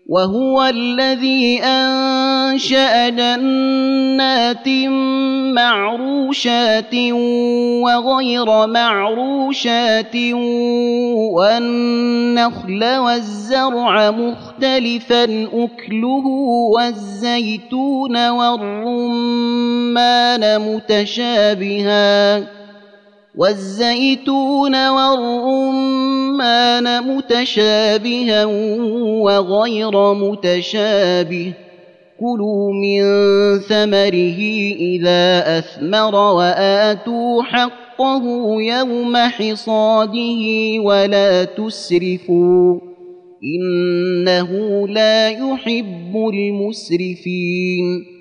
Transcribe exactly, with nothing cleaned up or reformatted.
وهو الذي أنشأ جنات معروشات وغير معروشات والنخل والزرع مختلفا أكله والزيتون والرمان متشابها والزيتون والرمان متشابها وغير متشابه كلوا من ثمره إذا أثمر وآتوا حقه يوم حصاده ولا تسرفوا إنه لا يحب المسرفين